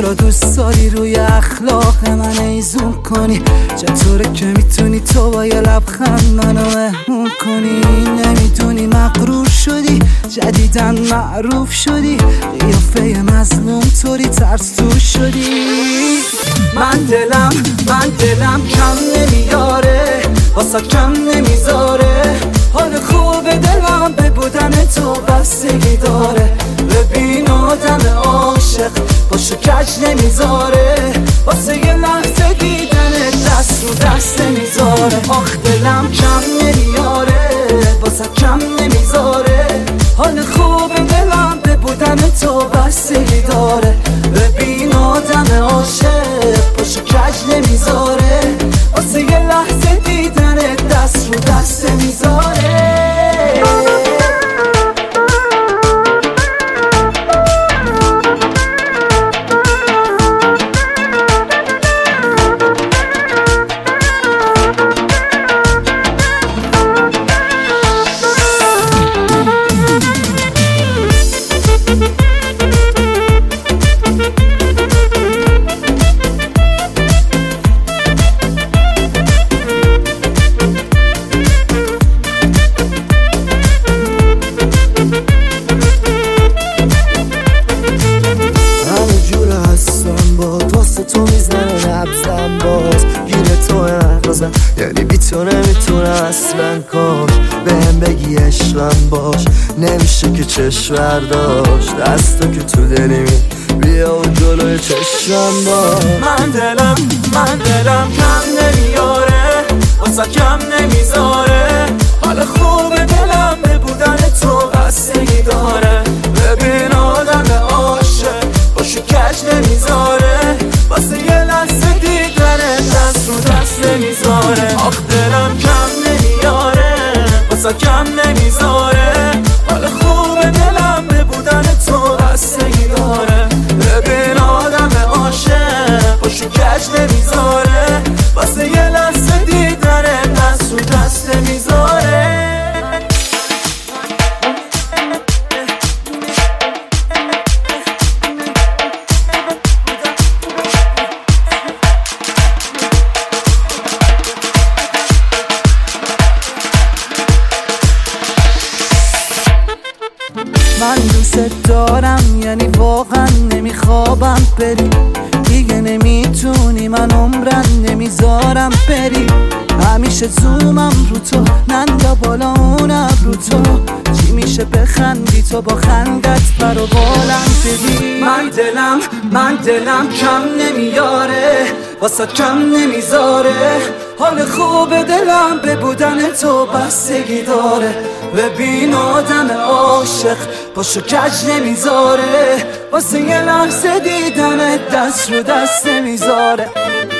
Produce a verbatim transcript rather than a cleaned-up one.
چرا دوست داری روی اخلاق من ایزون کنی؟ چطوره که میتونی تو با یه لبخند منو مهمون کنی؟ نمیدونی مغرور شدی، جدیدن معروف شدی، قیافه مظلوم طوری ترسو شدی. من دلم من دلم کم نمیاره، واسه کم نمیذاره، حال خوب دلم به بودن تو بستگی داره. ببین آدم عاشق باشو کج نمیذاره، واسه یه لحظه دیدن دست رو دست نمیذاره. آخ دلم کم نمیاره، واسه کم نمیذاره، حال خوب دلم به بودن تو بستگی داره. ببین آدم عاشق باشو کج نمیذاره، واسه یه لحظه دیدن دست رو دست نمیذاره. تو میزنه نبزم باز گیره تو نقضم، یعنی بی تو نمیتونه اصلا کاش بهم بگی عشقم باش. نمیشه که چشم برداشت دستو که تو دلی می بیا و جلوی چشمم باش. من دلم من دلم کم نمیاره، واسه کم نمیذاره، حال خوب دلم به بودن تو بستگی داره. ببین آدم عاشق باشو کج نمیذاره، واسه یه لحظه دیدن دست رو دست نمیذاره. آخ دلم کم نمیاره، واسه کم نمیذاره، حال خوب دلم به بودن تو بستگی داره. ببین آدم عاشق باشو کج نمیذاره، واسه یه لحظه دیدن دست رو دست نمیذاره. من دوست دارم، یعنی واقعا نمیخوابم بری، دیگه نمیتونی من عمرن نمیذارم بری. همیشه زومم رو تو، ننگا بالا اونم رو تو، چی میشه بخندی تو با خندت برو بالم بدی. من دلم من دلم کم نمیاره، واسه کم نمیذاره، حال خوب دلم به بودن تو بستگی داره. ببین آدم عاشق باشو کج نمیذاره، واسه یه لحظه دیدن دست رو دست نمیذاره.